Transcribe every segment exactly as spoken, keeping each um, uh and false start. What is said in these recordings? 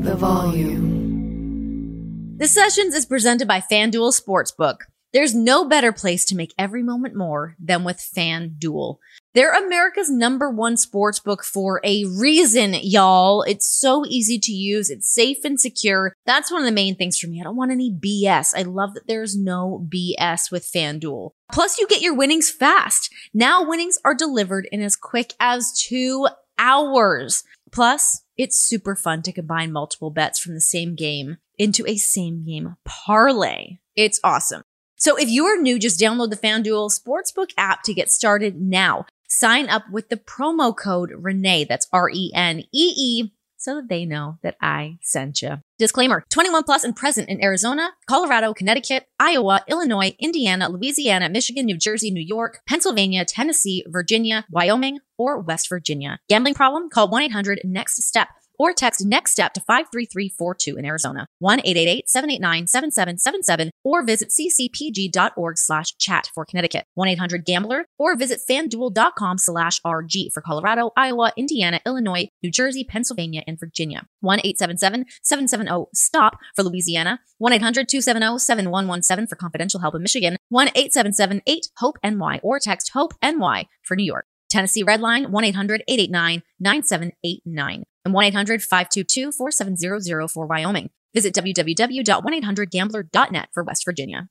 the volume. The Sessions is presented by FanDuel Sportsbook. There's no better place to make every moment more than with FanDuel. They're America's number one sportsbook for a reason, y'all. It's so easy to use. It's safe and secure. That's one of the main things for me. I don't want any B S. I love that there's no B S with FanDuel. Plus, you get your winnings fast. Now winnings are delivered in as quick as two hours. Plus, it's super fun to combine multiple bets from the same game into a same game parlay. It's awesome. So if you are new, just download the FanDuel Sportsbook app to get started now. Sign up with the promo code Renee, that's R E N E E, so that they know that I sent you. Disclaimer, twenty-one plus and present in Arizona, Colorado, Connecticut, Iowa, Illinois, Indiana, Louisiana, Michigan, New Jersey, New York, Pennsylvania, Tennessee, Virginia, Wyoming, or West Virginia. Gambling problem? Call one eight hundred next step. Or text NEXTSTEP to five three three four two in Arizona, one eight eight eight, seven eight nine, seven seven seven seven, or visit ccpg.org slash chat for Connecticut, one eight hundred gambler, or visit fanduel.com slash RG for Colorado, Iowa, Indiana, Illinois, New Jersey, Pennsylvania, and Virginia, one eight seven seven, seven seven zero, STOP for Louisiana, one eight hundred, two seven zero, seven one one seven for confidential help in Michigan, one eight seven seven, eight, HOPE N Y, or text HOPE-N Y for New York. Tennessee Redline, one eight hundred, eight eight nine, nine seven eight nine. And one eight hundred, five two two, four seven zero zero for Wyoming. Visit w w w dot one eight hundred gambler dot net for West Virginia.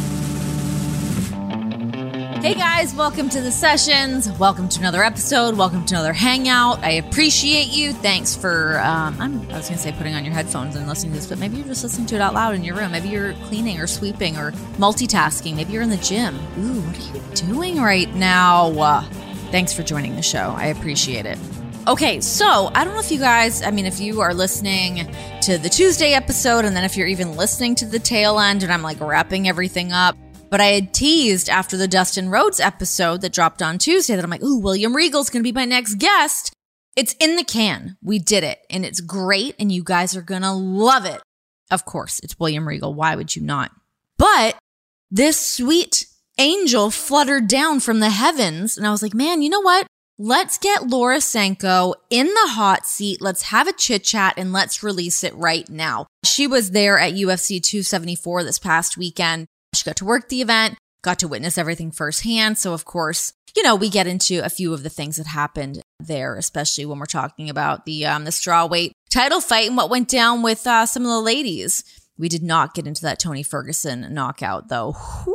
Hey guys, welcome to The Sessions. Welcome to another episode. Welcome to another hangout. I appreciate you. Thanks for, um, I'm, I was going to say putting on your headphones and listening to this, but maybe you're just listening to it out loud in your room. Maybe you're cleaning or sweeping or multitasking. Maybe you're in the gym. Ooh, what are you doing right now? Uh, thanks for joining the show. I appreciate it. Okay, so I don't know if you guys, I mean, if you are listening to the Tuesday episode, and then if you're even listening to the tail end, and I'm like wrapping everything up, but I had teased after the Dustin Rhodes episode that dropped on Tuesday that I'm like, ooh, William Regal's going to be my next guest. It's in the can. We did it, and it's great, and you guys are going to love it. Of course, it's William Regal. Why would you not? But this sweet angel fluttered down from the heavens, and I was like, man, you know what? Let's get Laura Sanko in the hot seat. Let's have a chit chat and let's release it right now. She was there at U F C two seventy-four this past weekend. She got to work the event, got to witness everything firsthand. So of course, you know, we get into a few of the things that happened there, especially when we're talking about the um, the strawweight title fight and what went down with uh, some of the ladies. We did not get into that Tony Ferguson knockout though.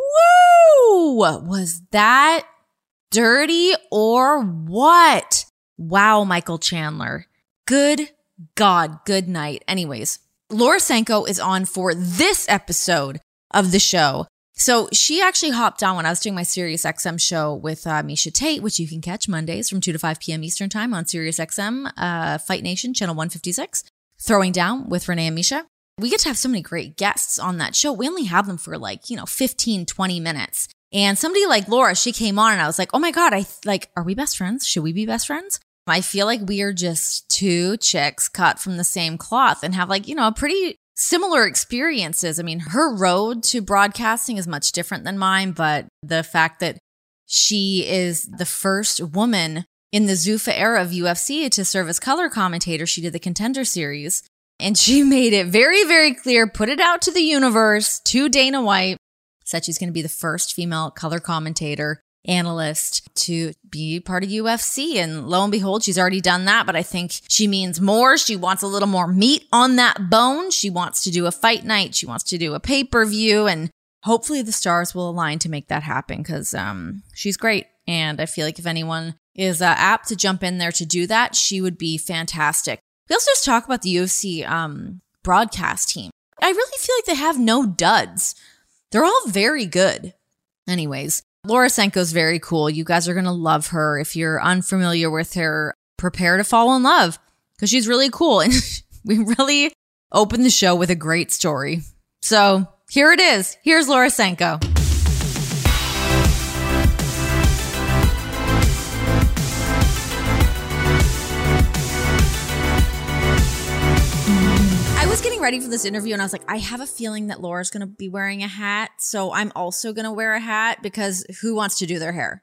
Woo! Was that dirty or what? Wow, Michael Chandler. Good God, good night. Anyways, Laura Sanko is on for this episode of the show. So she actually hopped on when I was doing my SiriusXM show with uh, Misha Tate, which you can catch Mondays from two to five p.m. Eastern time on SiriusXM, uh, Fight Nation, channel one fifty-six, Throwing Down with Renee and Misha. We get to have so many great guests on that show. We only have them for like, you know, fifteen, twenty minutes. And somebody like Laura, she came on and I was like, oh my God, I th- like, are we best friends? Should we be best friends? I feel like we are just two chicks cut from the same cloth and have like, you know, pretty similar experiences. I mean, her road to broadcasting is much different than mine, but the fact that she is the first woman in the Zuffa era of U F C to serve as color commentator, she did the Contender Series, and she made it very, very clear, put it out to the universe, to Dana White, said she's going to be the first female color commentator analyst to be part of U F C. And lo and behold, she's already done that. But I think she means more. She wants a little more meat on that bone. She wants to do a fight night. She wants to do a pay-per-view. And hopefully the stars will align to make that happen because um, she's great. And I feel like if anyone is uh, apt to jump in there to do that, she would be fantastic. We also just talk about the U F C um, broadcast team. I really feel like they have no duds. They're all very good. Anyways, Laura Sanko's very cool. You guys are going to love her. If you're unfamiliar with her, prepare to fall in love because she's really cool. And we really opened the show with a great story. So here it is. Here's Laura Sanko. Getting ready for this interview and I was like, I have a feeling that Laura's going to be wearing a hat. So I'm also going to wear a hat because who wants to do their hair?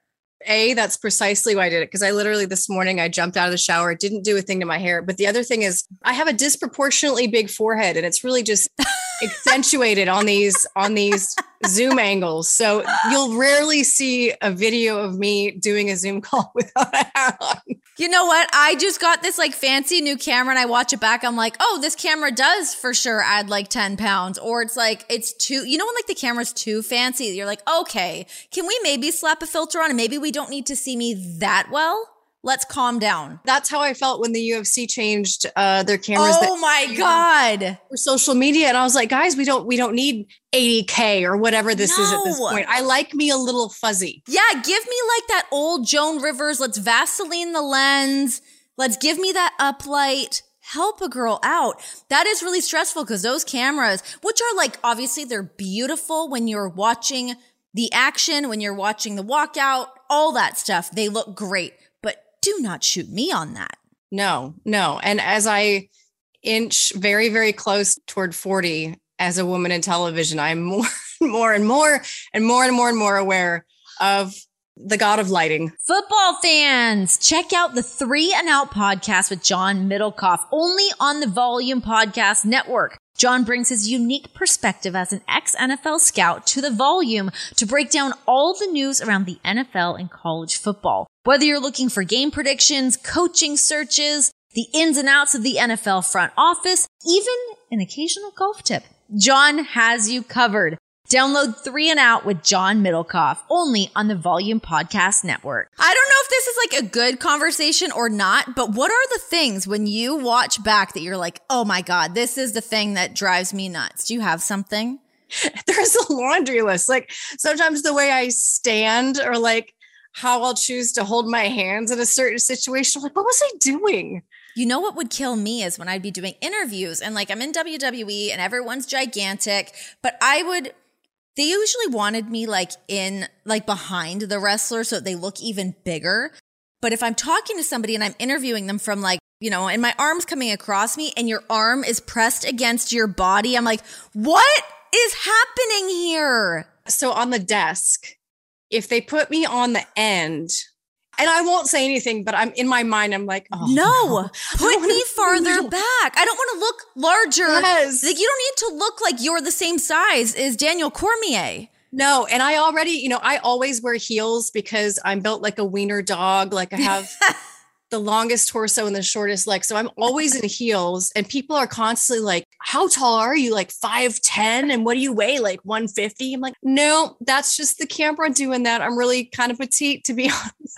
A, that's precisely why I did it. Because I literally this morning, I jumped out of the shower, didn't do a thing to my hair. But the other thing is I have a disproportionately big forehead and it's really just accentuated on these, on these Zoom angles. So you'll rarely see a video of me doing a Zoom call without a hat on. You know what? I just got this like fancy new camera and I watch it back. I'm like, oh, this camera does for sure add like ten pounds. Or it's like, it's too, you know, when like the camera's too fancy, you're like, okay, can we maybe slap a filter on and maybe we don't need to see me that well? Let's calm down. That's how I felt when the U F C changed uh, their cameras. Oh my God. For social media. And I was like, guys, we don't, we don't need eighty K or whatever this no. is at this point. I like me a little fuzzy. Yeah. Give me like that old Joan Rivers. Let's Vaseline the lens. Let's give me that uplight. Help a girl out. That is really stressful because those cameras, which are like, obviously they're beautiful when you're watching the action, when you're watching the walkout, all that stuff. They look great. Do not shoot me on that. No, no. And as I inch very, very close toward forty as a woman in television, I'm more and more and more and more and more and more aware of the god of lighting. Football fans, check out the Three and Out podcast with John Middlecoff, only on the Volume Podcast Network. John brings his unique perspective as an ex-N F L scout to the Volume to break down all the news around the N F L and college football. Whether you're looking for game predictions, coaching searches, the ins and outs of the N F L front office, even an occasional golf tip, John has you covered. Download Three and Out with John Middlecoff, only on the Volume Podcast Network. I don't know if this is like a good conversation or not, but what are the things when you watch back that you're like, oh my God, this is the thing that drives me nuts? Do you have something? There's a laundry list. Like sometimes the way I stand or like how I'll choose to hold my hands in a certain situation. I'm like, what was I doing? You know what would kill me is when I'd be doing interviews and like I'm in W W E and everyone's gigantic, but I would... They usually wanted me like in, like behind the wrestler so they look even bigger. But if I'm talking to somebody and I'm interviewing them from like, you know, and my arm's coming across me and your arm is pressed against your body, I'm like, what is happening here? So on the desk, if they put me on the end, and I won't say anything, but I'm in my mind, I'm like, oh, no, no. put me farther back. I don't want to look larger. Yes. Like you don't need to look like you're the same size as Daniel Cormier. No. And I already, you know, I always wear heels because I'm built like a wiener dog. Like I have the longest torso and the shortest legs. So I'm always in heels and people are constantly like, how tall are you? Like five ten? And what do you weigh? Like one fifty? I'm like, no, that's just the camera doing that. I'm really kind of petite, to be honest.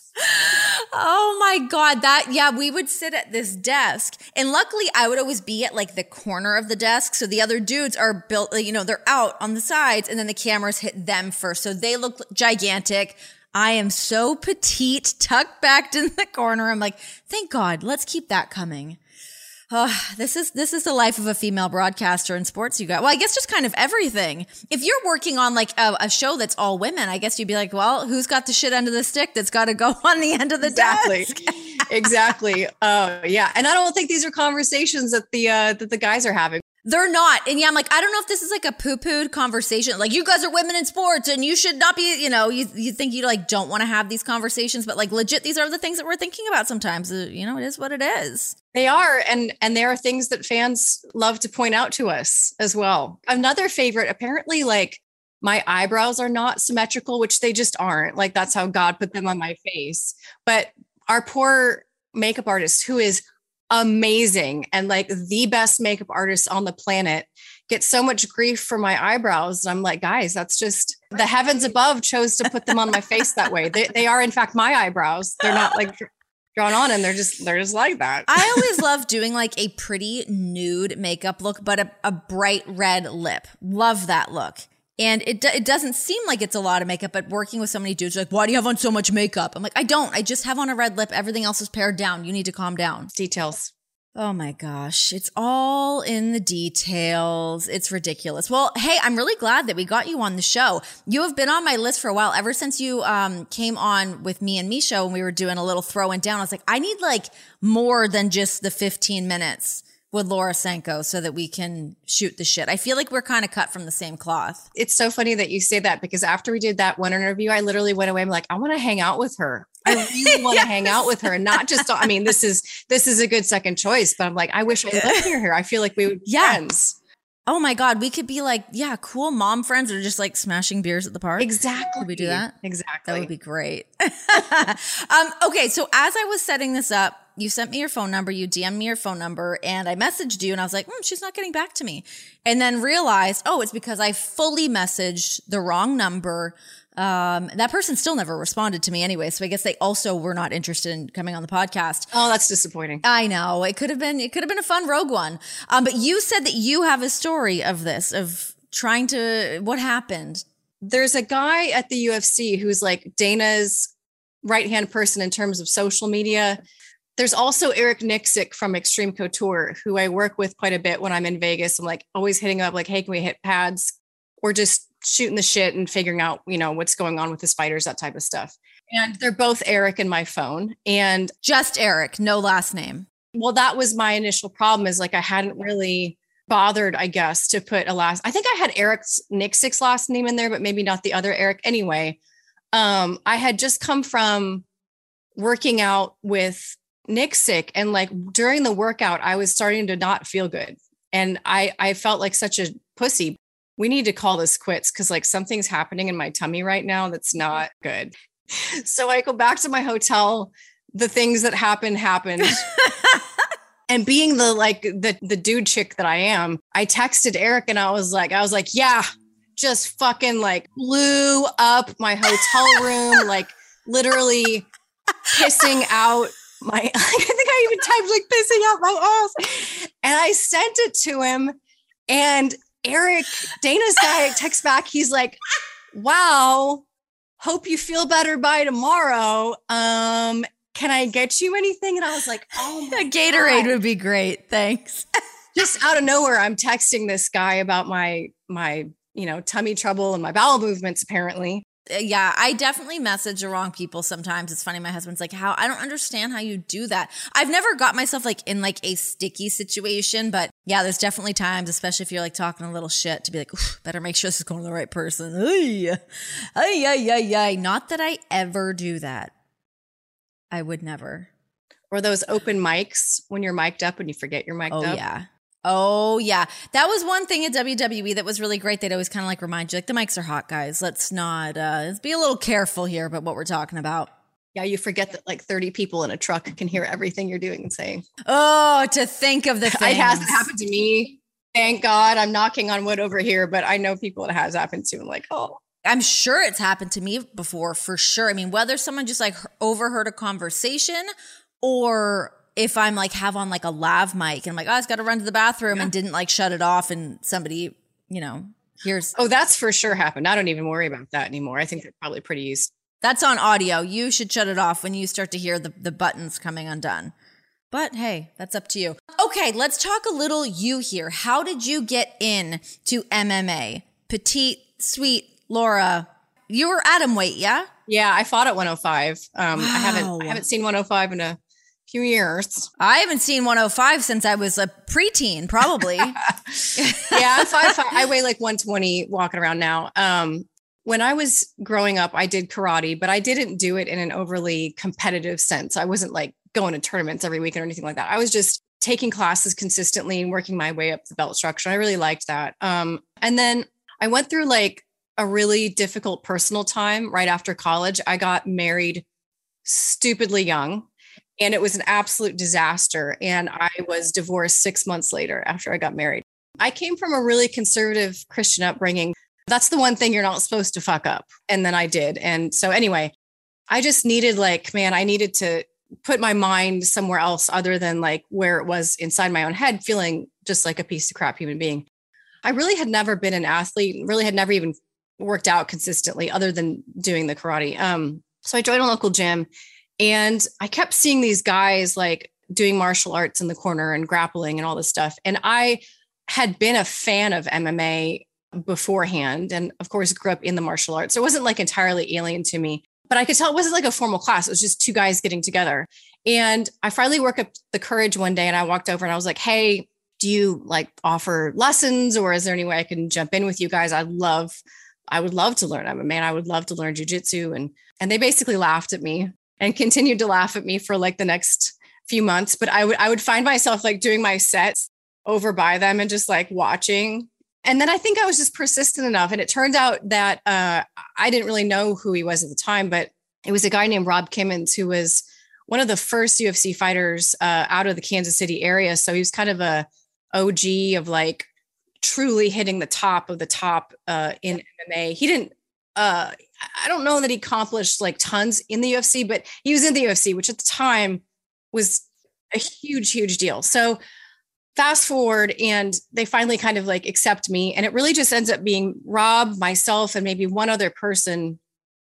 Oh my God. That, yeah, we would sit at this desk and luckily I would always be at like the corner of the desk. So the other dudes are built, you know, they're out on the sides and then the cameras hit them first. So they look gigantic. I am so petite, tucked back in the corner. I'm like, thank God, let's keep that coming. Oh, this is this is the life of a female broadcaster in sports, you guys. Well, I guess just kind of everything. If you're working on like a, a show that's all women, I guess you'd be like, well, who's got the shit end of the stick that's got to go on the end of the exactly. desk? Exactly. Uh, yeah. And I don't think these are conversations that the uh, that the guys are having. They're not. And yeah, I'm like, I don't know if this is like a poo-pooed conversation. Like, you guys are women in sports and you should not be, you know, you, you think you like don't want to have these conversations, but like legit, these are the things that we're thinking about sometimes. Uh, you know, it is what it is. They are. And, and there are things that fans love to point out to us as well. Another favorite, apparently, like my eyebrows are not symmetrical, which they just aren't. Like that's how God put them on my face. But our poor makeup artist, who is amazing and like the best makeup artist on the planet, gets so much grief for my eyebrows. And I'm like, guys, that's just the heavens above chose to put them on my face that way. They, they are in fact my eyebrows. They're not like drawn on and they're just, they're just like that. I always love doing like a pretty nude makeup look, but a, a bright red lip. Love that look. And it it doesn't seem like it's a lot of makeup, but working with so many dudes, like, why do you have on so much makeup? I'm like, I don't. I just have on a red lip. Everything else is pared down. You need to calm down. Details. Oh my gosh. It's all in the details. It's ridiculous. Well, hey, I'm really glad that we got you on the show. You have been on my list for a while. Ever since you um came on with Me and Me show and we were doing a little throwing down, I was like, I need like more than just the fifteen minutes with Laura Sanko so that we can shoot the shit. I feel like we're kind of cut from the same cloth. It's so funny that you say that because after we did that one interview, I literally went away. I'm like, I want to hang out with her. I really want to yes. hang out with her and not just, I mean, this is, this is a good second choice, but I'm like, I wish I lived near her. I feel like we would be yeah. friends. Oh my God. We could be like, yeah, cool mom friends or just like smashing beers at the park. Exactly. Could we do that? Exactly. That would be great. um, okay. So as I was setting this up, you sent me your phone number, you D M'd me your phone number, and I messaged you and I was like, mm, she's not getting back to me. And then realized, oh, it's because I fully messaged the wrong number. Um, that person still never responded to me anyway. So I guess they also were not interested in coming on the podcast. Oh, that's disappointing. I know. It could have been, it could have been a fun rogue one. Um, but you said that you have a story of this, of trying to, what happened? There's a guy at the U F C who's like Dana's right-hand person in terms of social media. There's also Eric Nixick from Extreme Couture, who I work with quite a bit when I'm in Vegas. I'm like always hitting up like, hey, can we hit pads? Or just shooting the shit and figuring out, you know, what's going on with the spiders, that type of stuff. And they're both Eric in my phone. And just Eric, no last name. Well, that was my initial problem is like, I hadn't really bothered, I guess, to put a last, I think I had Eric's Nixick's last name in there, but maybe not the other Eric. Anyway, um, I had just come from working out with Nixick, and like during the workout, I was starting to not feel good. And I, I felt like such a pussy. We need to call this quits because like something's happening in my tummy right now that's not good. So I go back to my hotel. The things that happened happened. And being the like the the dude chick that I am, I texted Eric and I was like, I was like, yeah, just fucking like blew up my hotel room, like literally pissing out my, like, I think I even typed like pissing out my ass. And I sent it to him, and Eric, Dana's guy, texts back. He's like, wow, hope you feel better by tomorrow. Um, can I get you anything? And I was like, oh my a Gatorade God. Would be great. Thanks. Just out of nowhere, I'm texting this guy about my, my, you know, tummy trouble and my bowel movements, apparently. Yeah, I definitely message the wrong people sometimes. It's funny. My husband's like, how, I don't understand how you do that. I've never got myself like in like a sticky situation, but yeah, there's definitely times, especially if you're like talking a little shit, to be like, better make sure this is going to the right person. Ay, ay, ay, ay, ay. Not that I ever do that. I would never. Or those open mics when you're mic'd up and you forget you're mic'd oh, up. Oh yeah. Oh yeah. That was one thing at W W E that was really great. They'd always kind of like remind you like the mics are hot, guys. Let's not, uh, let's be a little careful here about what we're talking about. Yeah. You forget that like thirty people in a truck can hear everything you're doing and saying. Oh, to think of the thing. It hasn't happened to me. Thank God. I'm knocking on wood over here, but I know people it has happened to. I'm like, oh. I'm sure it's happened to me before, for sure. I mean, whether someone just like overheard a conversation or if I'm like have on like a lav mic and I'm like, oh, I just got to run to the bathroom yeah. and didn't like shut it off and somebody, you know, here's. Oh, that's for sure happened. I don't even worry about that anymore. I think they're probably pretty used. That's on audio. You should shut it off when you start to hear the, the buttons coming undone. But hey, that's up to you. Okay, let's talk a little you here. How did you get in to M M A? Petite, sweet Laura. You were atom weight, yeah? Yeah, I fought at one oh five. Um, wow. I haven't I haven't seen one oh five in a few years. I haven't seen one oh five since I was a preteen, probably. Yeah, I'm five, five. I weigh like one twenty walking around now. Um, when I was growing up, I did karate, but I didn't do it in an overly competitive sense. I wasn't like going to tournaments every weekend or anything like that. I was just taking classes consistently and working my way up the belt structure. I really liked that. Um, and then I went through like a really difficult personal time right after college. I got married stupidly young, and it was an absolute disaster. And I was divorced six months later after I got married. I came from a really conservative Christian upbringing. That's the one thing you're not supposed to fuck up. And then I did. And so anyway, I just needed like, man, I needed to put my mind somewhere else other than like where it was inside my own head, feeling just like a piece of crap human being. I really had never been an athlete, really had never even worked out consistently other than doing the karate. Um, so I joined a local gym, and I kept seeing these guys like doing martial arts in the corner and grappling and all this stuff. And I had been a fan of M M A beforehand. And of course, grew up in the martial arts. So it wasn't like entirely alien to me, but I could tell it wasn't like a formal class. It was just two guys getting together. And I finally worked up the courage one day, and I walked over and I was like, hey, do you like offer lessons, or is there any way I can jump in with you guys? I love, I would love to learn. I'm a man. I would love to learn jujitsu. And, and they basically laughed at me and continued to laugh at me for like the next few months. But I would, I would find myself like doing my sets over by them and just like watching. And then I think I was just persistent enough. And it turned out that uh, I didn't really know who he was at the time, but it was a guy named Rob Kimmons, who was one of the first U F C fighters uh, out of the Kansas City area. So he was kind of a O G of like truly hitting the top of the top uh, in M M A. He didn't, uh, I don't know that he accomplished like tons in the U F C, but he was in the U F C, which at the time was a huge, huge deal. So fast forward, and they finally kind of like accept me. And it really just ends up being Rob, myself, and maybe one other person.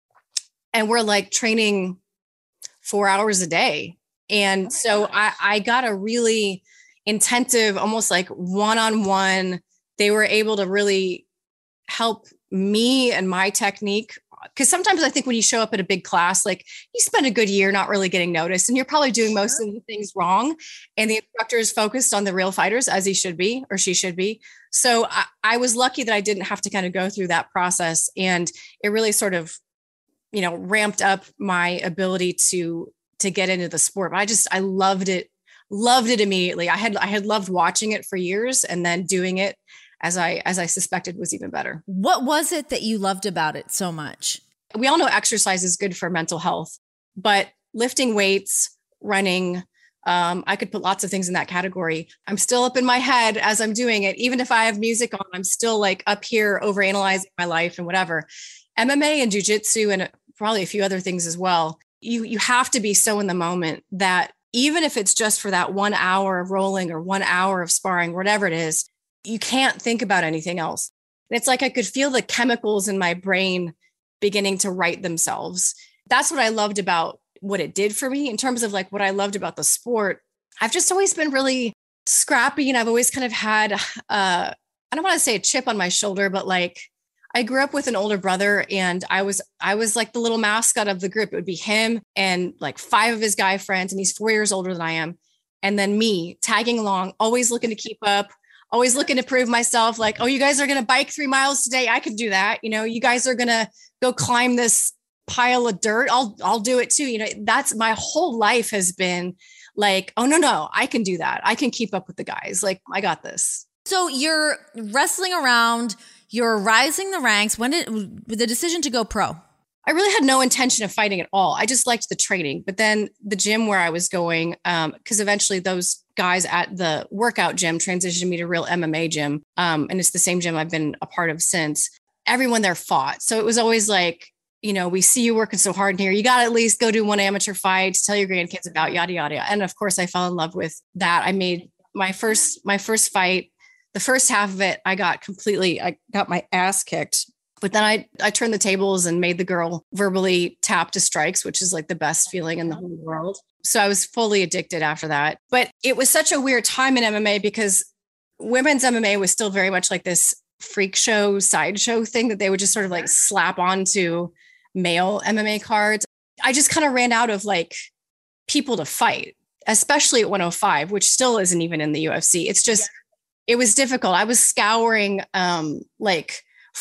And we're like training four hours a day. And so I, I got a really intensive, almost like one-on-one. They were able to really help me and my technique. Because sometimes I think when you show up at a big class, like you spend a good year not really getting noticed, and you're probably doing most of the things wrong. And the instructor is focused on the real fighters, as he should be, or she should be. So I, I was lucky that I didn't have to kind of go through that process. And it really sort of, you know, ramped up my ability to, to get into the sport. But I just, I loved it, loved it immediately. I had, I had loved watching it for years, and then doing it, as I, as I suspected, was even better. What was it that you loved about it so much? We all know exercise is good for mental health, but lifting weights, running, um, I could put lots of things in that category. I'm still up in my head as I'm doing it. Even if I have music on, I'm still like up here overanalyzing my life and whatever. M M A and jujitsu, and probably a few other things as well. You, you have to be so in the moment that even if it's just for that one hour of rolling or one hour of sparring, whatever it is, you can't think about anything else. And it's like I could feel the chemicals in my brain beginning to right themselves. That's what I loved about what it did for me in terms of like what I loved about the sport. I've just always been really scrappy, and I've always kind of had, uh, I don't want to say a chip on my shoulder, but like I grew up with an older brother, and I was, I was like the little mascot of the group. It would be him and like five of his guy friends, and he's four years older than I am. And then me tagging along, always looking to keep up, always looking to prove myself. Like, oh, you guys are going to bike three miles today. I could do that. You know, you guys are going to go climb this pile of dirt. I'll, I'll do it too. You know, that's my whole life has been like, oh no, no, I can do that. I can keep up with the guys. Like, I got this. So you're wrestling around, you're rising the ranks. When did the decision to go pro? I really had no intention of fighting at all. I just liked the training. But then the gym where I was going, um, because eventually those guys at the workout gym transitioned me to real M M A gym. Um, and it's the same gym I've been a part of since. Everyone there fought. So it was always like, you know, we see you working so hard in here. You got to at least go do one amateur fight, tell your grandkids about yada, yada. And of course I fell in love with that. I made my first, my first fight, the first half of it, I got completely, I got my ass kicked. But then I, I turned the tables and made the girl verbally tap to strikes, which is like the best feeling in the whole world. So I was fully addicted after that. But it was such a weird time in M M A because women's M M A was still very much like this freak show, sideshow thing that they would just sort of like slap onto male M M A cards. I just kind of ran out of like people to fight, especially at one oh five, which still isn't even in the U F C. It's just, it was difficult. I was scouring um, like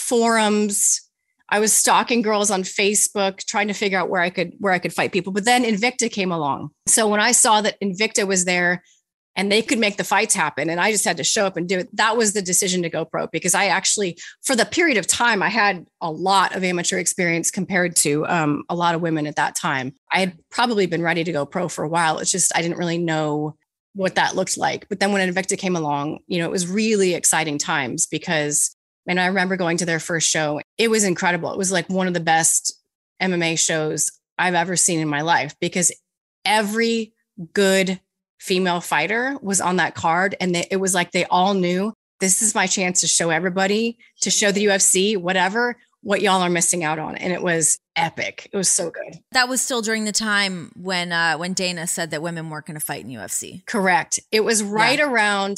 forums. I was stalking girls on Facebook, trying to figure out where I could, where I could fight people. But then Invicta came along. So when I saw that Invicta was there and they could make the fights happen, and I just had to show up and do it, that was the decision to go pro, because I actually, for the period of time, I had a lot of amateur experience compared to um, a lot of women at that time. I had probably been ready to go pro for a while. It's just, I didn't really know what that looked like. But then when Invicta came along, you know, it was really exciting times because, and I remember going to their first show. It was incredible. It was like one of the best M M A shows I've ever seen in my life, because every good female fighter was on that card. And they, it was like, they all knew, this is my chance to show everybody, to show the U F C, whatever, what y'all are missing out on. And it was epic. It was so good. That was still during the time when, uh, when Dana said that women weren't going to fight in U F C. Correct. It was right Yeah. around,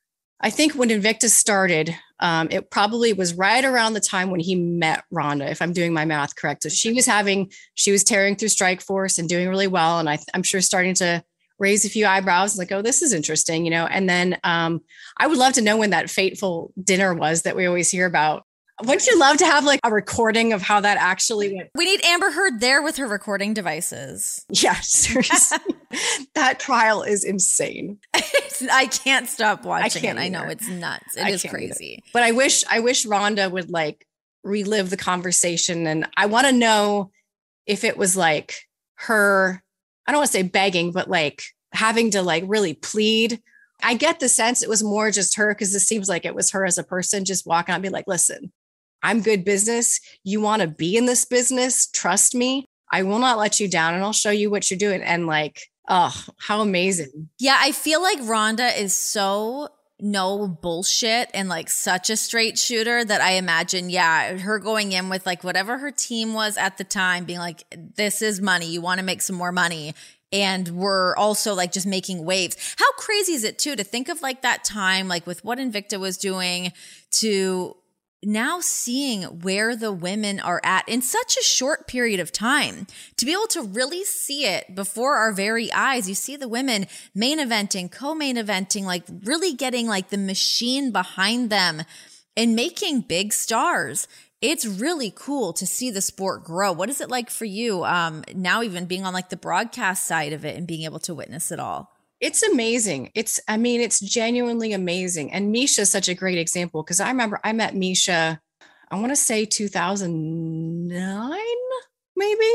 I think when Invicta started, um, it probably was right around the time when he met Ronda, if I'm doing my math correct. So she was having, she was tearing through Strikeforce and doing really well. And I, I'm sure starting to raise a few eyebrows, like, oh, this is interesting, you know? And then um, I would love to know when that fateful dinner was that we always hear about. Wouldn't you love to have like a recording of how that actually went? We need Amber Heard there with her recording devices. Yeah, seriously. That trial is insane. I can't stop watching I can't it. I know either. it's nuts. It I is can't crazy. either. But I wish, I wish Rhonda would like relive the conversation. And I want to know if it was like her, I don't want to say begging, but like having to like really plead. I get the sense it was more just her, because this seems like it was her as a person just walking out and be like, listen, I'm good business. You want to be in this business? Trust me. I will not let you down, and I'll show you what you're doing. And like, oh, how amazing. Yeah, I feel like Rhonda is so no bullshit and like such a straight shooter that I imagine, yeah, her going in with like whatever her team was at the time, being like, this is money. You want to make some more money. And we're also like just making waves. How crazy is it too to think of like that time, like with what Invicta was doing, to now seeing where the women are at in such a short period of time, to be able to really see it before our very eyes. You see the women main eventing, co-main eventing, like really getting like the machine behind them and making big stars. It's really cool to see the sport grow. What is it like for you um, now, even being on like the broadcast side of it and being able to witness it all? It's amazing. It's, I mean, it's genuinely amazing. And Misha is such a great example, because I remember I met Misha, I want to say two thousand nine, maybe.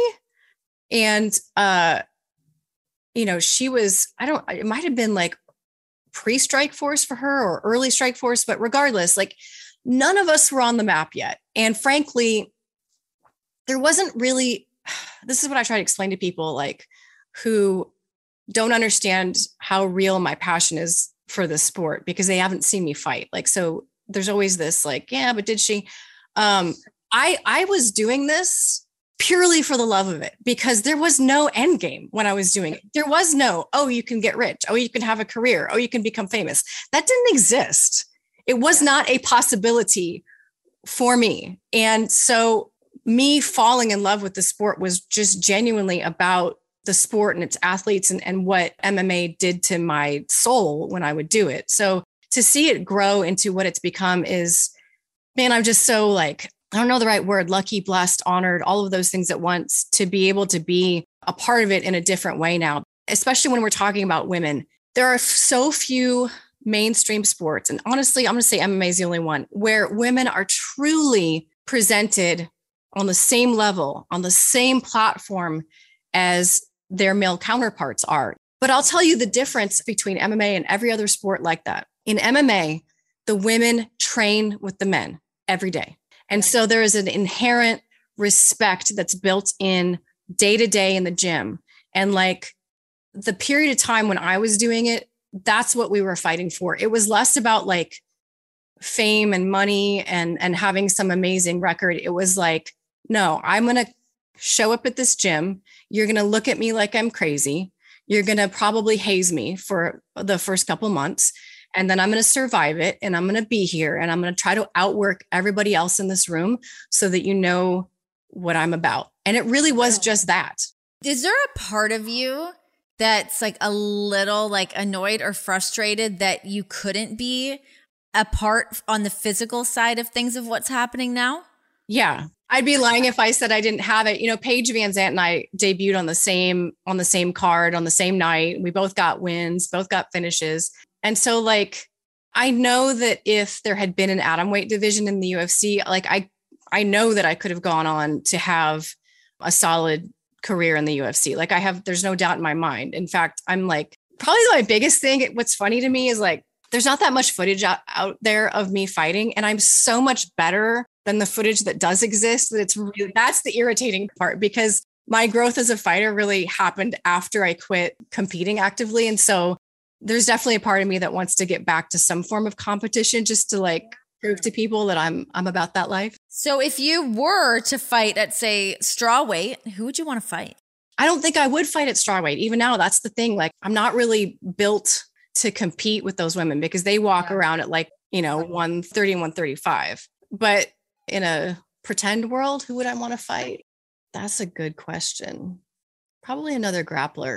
And, uh, you know, she was, I don't, it might've been like pre-Strike Force for her or early Strike Force, but regardless, like none of us were on the map yet. And frankly, there wasn't really, this is what I try to explain to people like who don't understand how real my passion is for this sport, because they haven't seen me fight. Like, so there's always this like, yeah, but did she, um, I, I was doing this purely for the love of it, because there was no end game when I was doing it. There was no, oh, you can get rich. Oh, you can have a career. Oh, you can become famous. That didn't exist. It was not a possibility for me. And so me falling in love with the sport was just genuinely about the sport and its athletes and, and what M M A did to my soul when I would do it. So to see it grow into what it's become is, man, I'm just so like, I don't know the right word, lucky, blessed, honored, all of those things at once, to be able to be a part of it in a different way now, especially when we're talking about women. There are so few mainstream sports, and honestly, I'm going to say M M A is the only one where women are truly presented on the same level, on the same platform as their male counterparts are. But I'll tell you the difference between M M A and every other sport like that. In M M A, the women train with the men every day. And so there is an inherent respect that's built in day to day in the gym. And like the period of time when I was doing it, that's what we were fighting for. It was less about like fame and money and, and having some amazing record. It was like, no, I'm going to show up at this gym. You're going to look at me like I'm crazy. You're going to probably haze me for the first couple months. And then I'm going to survive it. And I'm going to be here. And I'm going to try to outwork everybody else in this room so that you know what I'm about. And it really was just that. Is there a part of you that's like a little like annoyed or frustrated that you couldn't be a part on the physical side of things of what's happening now? Yeah. I'd be lying if I said I didn't have it. You know, Paige Van Zandt and I debuted on the same, on the same card on the same night. We both got wins, both got finishes. And so like, I know that if there had been an atomweight division in the U F C, like I, I know that I could have gone on to have a solid career in the U F C. Like I have, there's no doubt in my mind. In fact, I'm like, probably my biggest thing, what's funny to me is like, there's not that much footage out, out there of me fighting. And I'm so much better than the footage that does exist that it's really, that's the irritating part, because my growth as a fighter really happened after I quit competing actively. And so there's definitely a part of me that wants to get back to some form of competition just to like prove to people that I'm, I'm about that life. So if you were to fight at say straw weight, who would you want to fight? I don't think I would fight at strawweight. Even now, that's the thing. Like I'm not really built to compete with those women because they walk yeah. around at like, you know, one thirty and one thirty-five. But in a pretend world, who would I want to fight? That's a good question. Probably another grappler.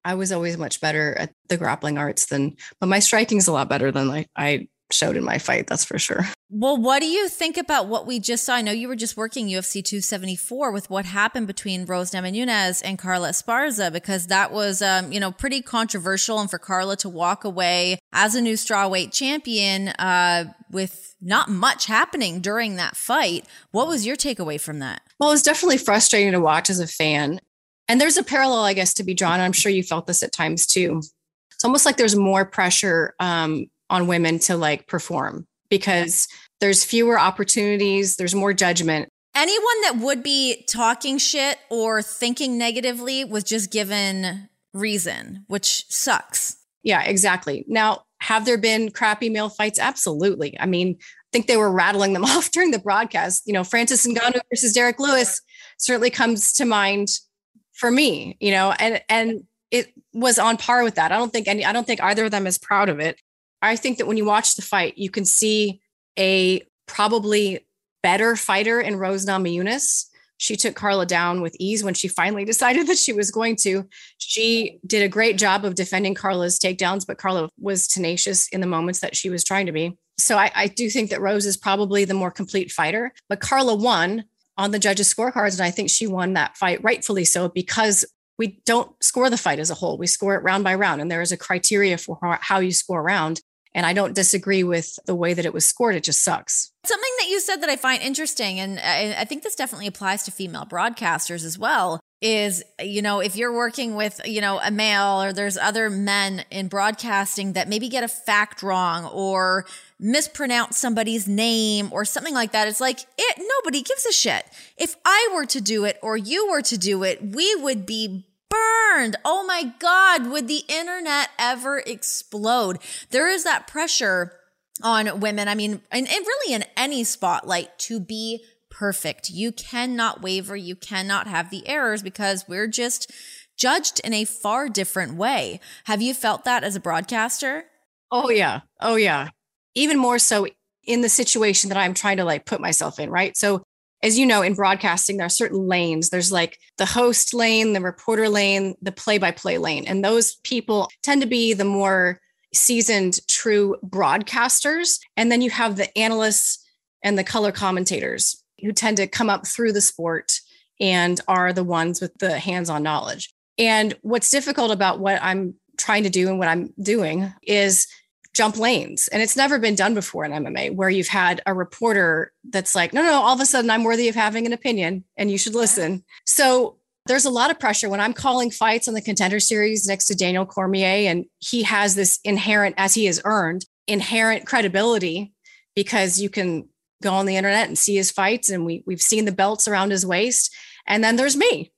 I was always much better at the grappling arts than, but my striking's a lot better than like I showed in my fight. That's for sure. Well, what do you think about what we just saw? I know you were just working U F C two seventy-four with what happened between Rose Namajunas and Carla Esparza, because that was, um, you know, pretty controversial. And for Carla to walk away as a new strawweight champion uh, with not much happening during that fight. What was your takeaway from that? Well, it was definitely frustrating to watch as a fan. And there's a parallel, I guess, to be drawn. I'm sure you felt this at times too. It's almost like there's more pressure um, on women to like perform, because there's fewer opportunities, there's more judgment. Anyone that would be talking shit or thinking negatively was just given reason, which sucks. Yeah, exactly. Now, have there been crappy male fights? Absolutely. I mean, I think they were rattling them off during the broadcast. You know, Francis Ngannou versus Derek Lewis certainly comes to mind for me, you know, and, and it was on par with that. I don't think any, I don't think either of them is proud of it. I think that when you watch the fight, you can see a probably better fighter in Rose Namajunas. She took Carla down with ease when she finally decided that she was going to. She did a great job of defending Carla's takedowns, but Carla was tenacious in the moments that she was trying to be. So I, I do think that Rose is probably the more complete fighter, but Carla won on the judges' scorecards. And I think she won that fight rightfully so, because we don't score the fight as a whole. We score it round by round, and there is a criteria for how you score a round. And I don't disagree with the way that it was scored. It just sucks. Something that you said that I find interesting, and I, I think this definitely applies to female broadcasters as well, is, you know, if you're working with, you know, a male, or there's other men in broadcasting that maybe get a fact wrong or mispronounce somebody's name or something like that, it's like, it, nobody gives a shit. If I were to do it or you were to do it, we would be burned. Oh my God, would the internet ever explode? There is that pressure on women. I mean, and, and really in any spotlight, to be perfect. You cannot waver. You cannot have the errors, because we're just judged in a far different way. Have you felt that as a broadcaster? Oh yeah. Oh yeah. Even more so in the situation that I'm trying to like put myself in, right? So as you know, in broadcasting, there are certain lanes. There's like the host lane, the reporter lane, the play-by-play lane. And those people tend to be the more seasoned, true broadcasters. And then you have the analysts and the color commentators who tend to come up through the sport and are the ones with the hands-on knowledge. And what's difficult about what I'm trying to do and what I'm doing is jump lanes. And it's never been done before in M M A, where you've had a reporter that's like, no, no, all of a sudden I'm worthy of having an opinion and you should listen. So there's a lot of pressure when I'm calling fights on the Contender Series next to Daniel Cormier, and he has this inherent, as he has earned, inherent credibility, because you can go on the internet and see his fights, and we, we've seen the belts around his waist. And then there's me,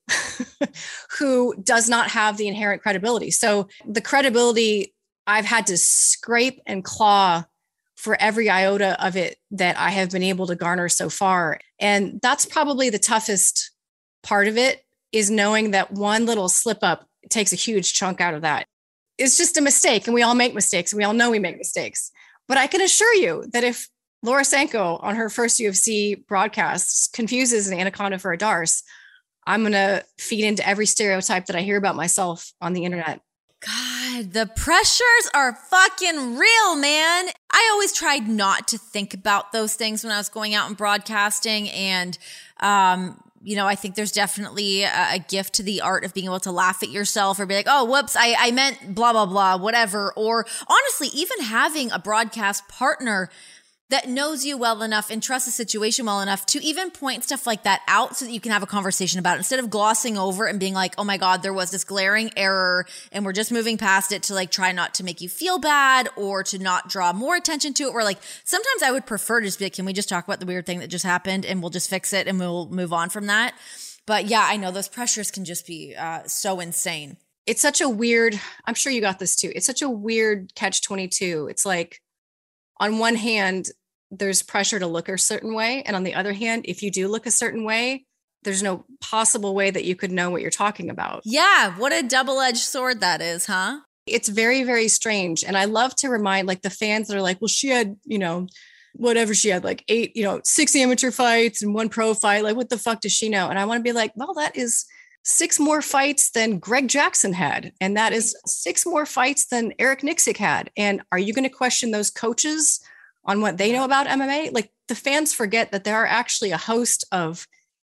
who does not have the inherent credibility. So the credibility, I've had to scrape and claw for every iota of it that I have been able to garner so far. And that's probably the toughest part of it, is knowing that one little slip up takes a huge chunk out of that. It's just a mistake, and we all make mistakes, and we all know we make mistakes. But I can assure you that if Laura Sanko on her first U F C broadcast confuses an anaconda for a darce, I'm going to feed into every stereotype that I hear about myself on the internet. God, the pressures are fucking real, man. I always tried not to think about those things when I was going out and broadcasting. And, um, you know, I think there's definitely a, a gift to the art of being able to laugh at yourself or be like, oh, whoops, I, I meant blah, blah, blah, whatever. Or honestly, even having a broadcast partner that knows you well enough and trusts the situation well enough to even point stuff like that out so that you can have a conversation about it, instead of glossing over and being like, oh my God, there was this glaring error and we're just moving past it, to like try not to make you feel bad or to not draw more attention to it. Or like, sometimes I would prefer to just be like, can we just talk about the weird thing that just happened and we'll just fix it and we'll move on from that. But yeah, I know those pressures can just be uh, so insane. It's such a weird, I'm sure you got this too. It's such a weird catch twenty-two. It's like, on one hand, there's pressure to look a certain way. And on the other hand, if you do look a certain way, there's no possible way that you could know what you're talking about. Yeah. What a double-edged sword that is, huh? It's very, very strange. And I love to remind like the fans that are like, well, she had, you know, whatever she had, like eight, you know, six amateur fights and one pro fight. Like, what the fuck does she know? And I want to be like, well, that is six more fights than Greg Jackson had. And that is six more fights than Eric Nicksick had. And are you going to question those coaches on what they know about M M A? Like, the fans forget that there are actually a host of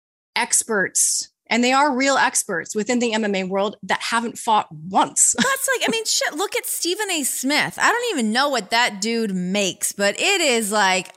experts, and they are real experts within the M M A world, that haven't fought once. That's like, I mean, shit, look at Stephen A. Smith. I don't even know what that dude makes, but it is like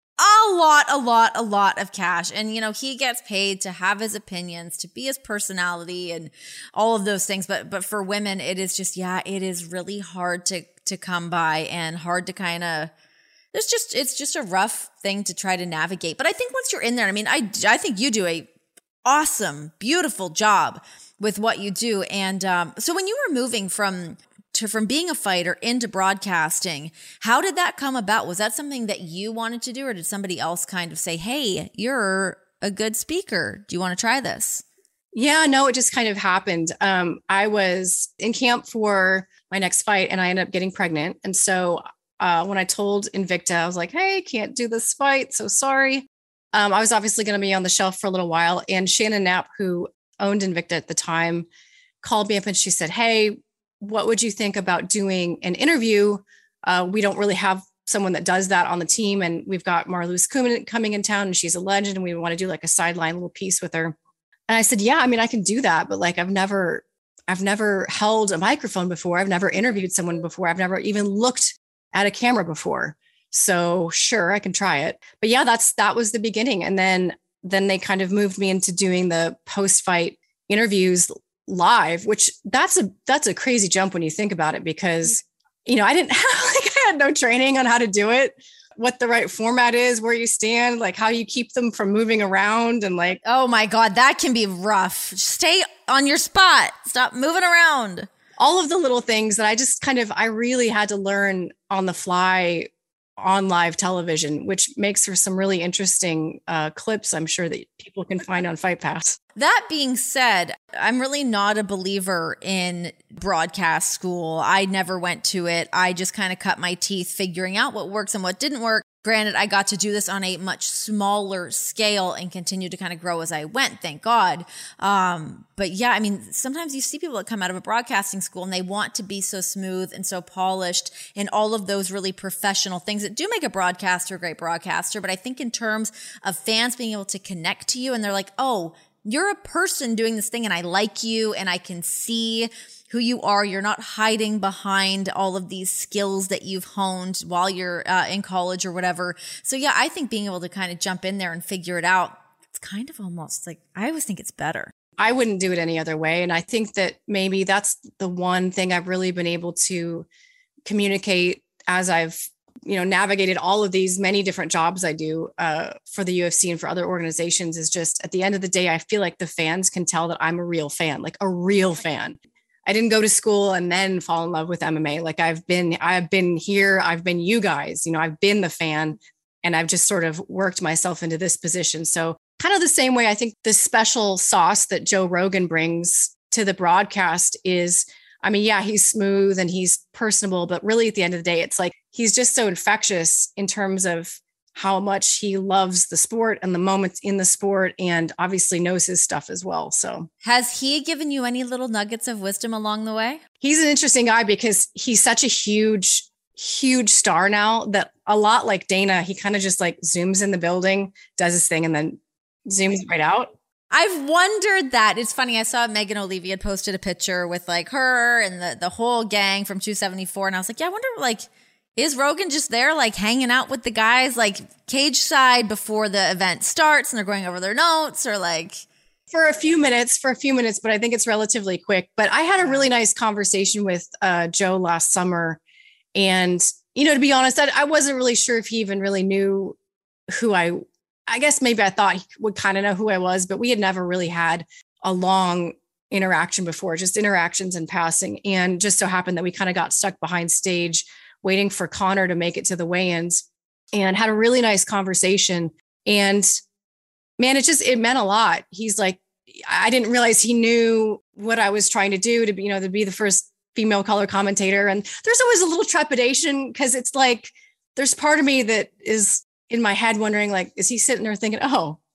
a lot, a lot, a lot of cash. And, you know, he gets paid to have his opinions, to be his personality and all of those things. But, but for women, it is just, yeah, it is really hard to, to come by and hard to kind of, it's just, it's just a rough thing to try to navigate. But I think once you're in there, I mean, I, I think you do a awesome, beautiful job with what you do. And um, so when you were moving from to from being a fighter into broadcasting, how did that come about? Was that something that you wanted to do, or did somebody else kind of say, hey, you're a good speaker, do you want to try this? Yeah, no, it just kind of happened. Um, I was in camp for my next fight, and I ended up getting pregnant. And so uh, when I told Invicta, I was like, hey, can't do this fight, so sorry. Um, I was obviously going to be on the shelf for a little while. And Shannon Knapp, who owned Invicta at the time, called me up and she said, hey, what would you think about doing an interview? Uh, we don't really have someone that does that on the team. And we've got Marloes Coenen coming in town, and she's a legend, and we want to do like a sideline little piece with her. And I said, yeah, I mean, I can do that. But like, I've never, I've never held a microphone before. I've never interviewed someone before. I've never even looked at a camera before. So sure, I can try it. But yeah, that's, that was the beginning. And then, then they kind of moved me into doing the post-fight interviews live, which that's a, that's a crazy jump when you think about it, because, you know, I didn't have, like, I had no training on how to do it, what the right format is, where you stand, like how you keep them from moving around. And like, oh my God, that can be rough. Stay on your spot. Stop moving around. All of the little things that I just kind of, I really had to learn on the fly on live television, which makes for some really interesting uh, clips, I'm sure, that people can find on Fight Pass. That being said, I'm really not a believer in broadcast school. I never went to it. I just kind of cut my teeth figuring out what works and what didn't work. Granted, I got to do this on a much smaller scale and continue to kind of grow as I went, thank God. Um, but yeah, I mean, sometimes you see people that come out of a broadcasting school and they want to be so smooth and so polished and all of those really professional things that do make a broadcaster a great broadcaster. But I think in terms of fans being able to connect to you and they're like, oh, you're a person doing this thing and I like you and I can see who you are. You're not hiding behind all of these skills that you've honed while you're uh, in college or whatever. So yeah, I think being able to kind of jump in there and figure it out, it's kind of almost like, I always think it's better. I wouldn't do it any other way. And I think that maybe that's the one thing I've really been able to communicate as I've, you know, navigated all of these many different jobs I do uh, for the U F C and for other organizations, is just at the end of the day, I feel like the fans can tell that I'm a real fan, like a real fan. I didn't go to school and then fall in love with M M A. Like I've been, I've been here. I've been you guys, you know, I've been the fan, and I've just sort of worked myself into this position. So kind of the same way, I think the special sauce that Joe Rogan brings to the broadcast is, I mean, yeah, he's smooth and he's personable, but really at the end of the day, it's like, he's just so infectious in terms of how much he loves the sport and the moments in the sport, and obviously knows his stuff as well. So has he given you any little nuggets of wisdom along the way? He's an interesting guy because he's such a huge, huge star now that a lot like Dana, he kind of just like zooms in the building, does his thing, and then zooms right out. I've wondered that. It's funny. I saw Megan O'Leary had posted a picture with like her and the, the whole gang from two seventy-four. And I was like, yeah, I wonder, like, is Rogan just there, like hanging out with the guys, like cage side before the event starts and they're going over their notes, or like? For a few minutes, for a few minutes, but I think it's relatively quick. But I had a really nice conversation with uh, Joe last summer. And, you know, to be honest, I, I wasn't really sure if he even really knew who I, I guess maybe I thought he would kind of know who I was, but we had never really had a long interaction before, just interactions in passing. And just so happened that we kind of got stuck behind stage waiting for Conor to make it to the weigh-ins, and had a really nice conversation. And man, it just, it meant a lot. He's like, I didn't realize he knew what I was trying to do to be, you know, to be the first female color commentator. And there's always a little trepidation because it's like, there's part of me that is in my head wondering, like, is he sitting there thinking, oh,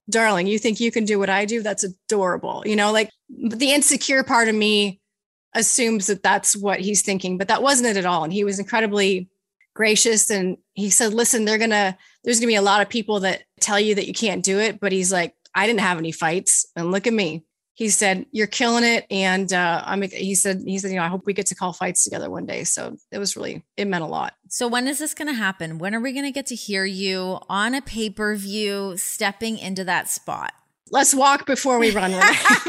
darling, you think you can do what I do? That's adorable. You know, like the insecure part of me assumes that that's what he's thinking, but that wasn't it at all. And he was incredibly gracious. And he said, listen, they're going to, there's going to be a lot of people that tell you that you can't do it. But he's like, I didn't have any fights and look at me. He said, you're killing it. And uh, I'm, he said, he said, you know, I hope we get to call fights together one day. So it was really, it meant a lot. So when is this going to happen? When are we going to get to hear you on a pay-per-view stepping into that spot? Let's walk before we run.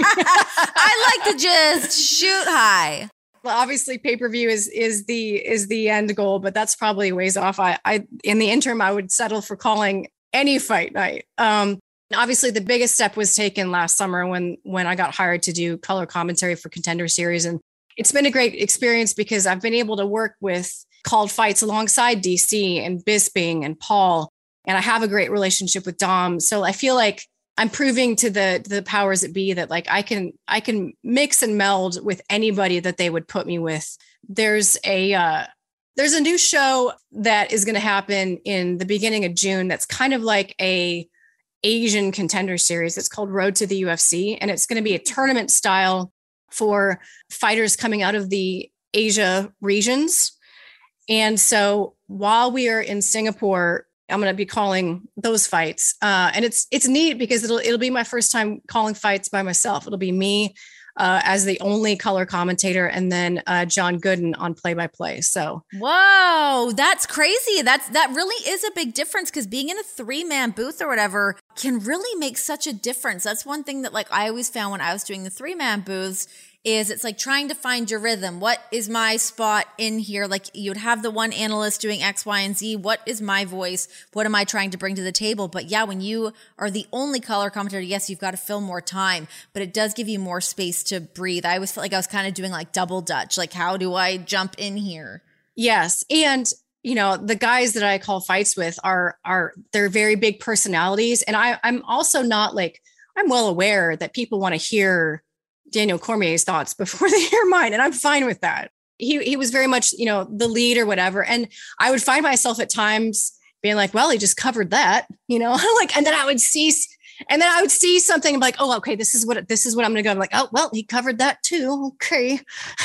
I like to just shoot high. Well, obviously pay-per-view is, is the, is the end goal, but that's probably a ways off. I, I, in the interim, I would settle for calling any fight night. Um, Obviously, the biggest step was taken last summer when when I got hired to do color commentary for Contender Series. And it's been a great experience because I've been able to work with called fights alongside D C and Bisping and Paul. And I have a great relationship with Dom. So I feel like I'm proving to the the powers that be that like I can I can mix and meld with anybody that they would put me with. There's a uh, there's a new show that is going to happen in the beginning of June. That's kind of like a Asian Contender Series. It's called Road to the U F C, and it's going to be a tournament style for fighters coming out of the Asia regions. And so while we are in Singapore, I'm going to be calling those fights, uh, and it's it's neat because it'll it'll be my first time calling fights by myself. It'll be me uh, as the only color commentator, and then uh, John Gooden on play-by-play. So, whoa, that's crazy. That's that really is a big difference because being in a three-man booth or whatever can really make such a difference. That's one thing that like I always found when I was doing the three-man booths is it's like trying to find your rhythm. What is my spot in here? Like you'd have the one analyst doing X, Y, and Z. What is my voice? What am I trying to bring to the table? But yeah, when you are the only color commentator, yes, you've got to fill more time, but it does give you more space to breathe. I always felt like I was kind of doing like double Dutch. Like, how do I jump in here? Yes. And you know, the guys that I call fights with are, are they're very big personalities. And I, I'm also not like, I'm well aware that people want to hear Daniel Cormier's thoughts before they hear mine. And I'm fine with that. He he was very much, you know, the lead or whatever. And I would find myself at times being like, well, he just covered that, you know, like, and then I would see, and then I would see something I'm like, oh, okay, this is what, this is what I'm going to go. I'm like, oh, well, he covered that too. Okay.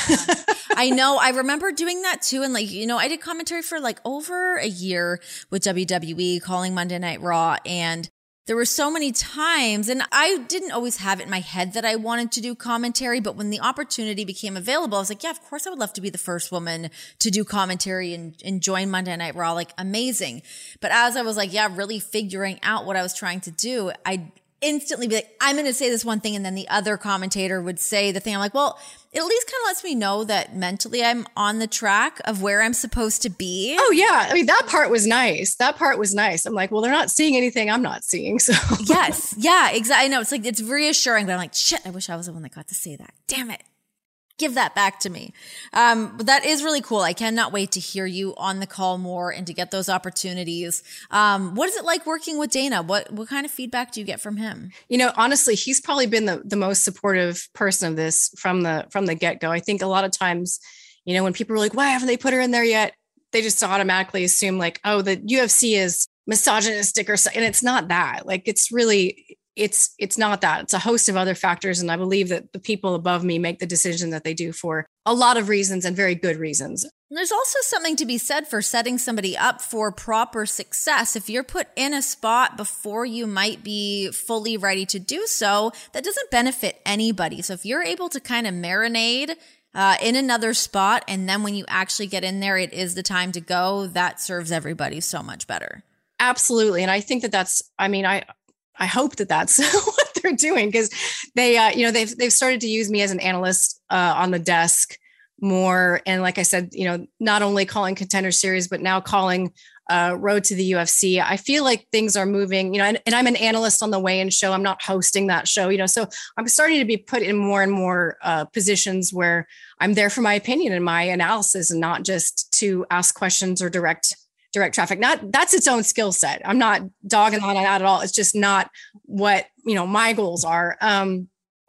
I know. I remember doing that too. And like, you know, I did commentary for like over a year with W W E calling Monday Night Raw. And there were so many times, and I didn't always have it in my head that I wanted to do commentary, but when the opportunity became available, I was like, yeah, of course I would love to be the first woman to do commentary and, and join Monday Night Raw, like amazing. But as I was like, yeah, really figuring out what I was trying to do, I instantly be like, I'm going to say this one thing. And then the other commentator would say the thing. I'm like, well, it at least kind of lets me know that mentally I'm on the track of where I'm supposed to be. Oh yeah. I mean, that part was nice. That part was nice. I'm like, well, they're not seeing anything I'm not seeing. So yes. Yeah, exactly. I know it's like, it's reassuring, but I'm like, shit, I wish I was the one that got to say that. Damn it. Give that back to me. Um, but that is really cool. I cannot wait to hear you on the call more and to get those opportunities. Um, what is it like working with Dana? What what kind of feedback do you get from him? You know, honestly, he's probably been the, the most supportive person of this from the from the get-go. I think a lot of times, you know, when people are like, why haven't they put her in there yet? They just automatically assume like, oh, the U F C is misogynistic or something. And it's not that. Like, it's really... It's it's not that. It's a host of other factors. And I believe that the people above me make the decision that they do for a lot of reasons and very good reasons. And there's also something to be said for setting somebody up for proper success. If you're put in a spot before you might be fully ready to do so, that doesn't benefit anybody. So if you're able to kind of marinate uh, in another spot, and then when you actually get in there, it is the time to go, that serves everybody so much better. Absolutely. And I think that that's, I mean, I... I hope that that's what they're doing because they, uh, you know, they've they've started to use me as an analyst uh, on the desk more. And like I said, you know, not only calling Contender Series, but now calling uh, Road to the U F C. I feel like things are moving, you know, and, and I'm an analyst on the weigh-in show. I'm not hosting that show, you know, so I'm starting to be put in more and more uh, positions where I'm there for my opinion and my analysis and not just to ask questions or direct direct traffic. Not that's its own skill set. I'm not dogging on that at all. It's just not what, you know, my goals are. Um,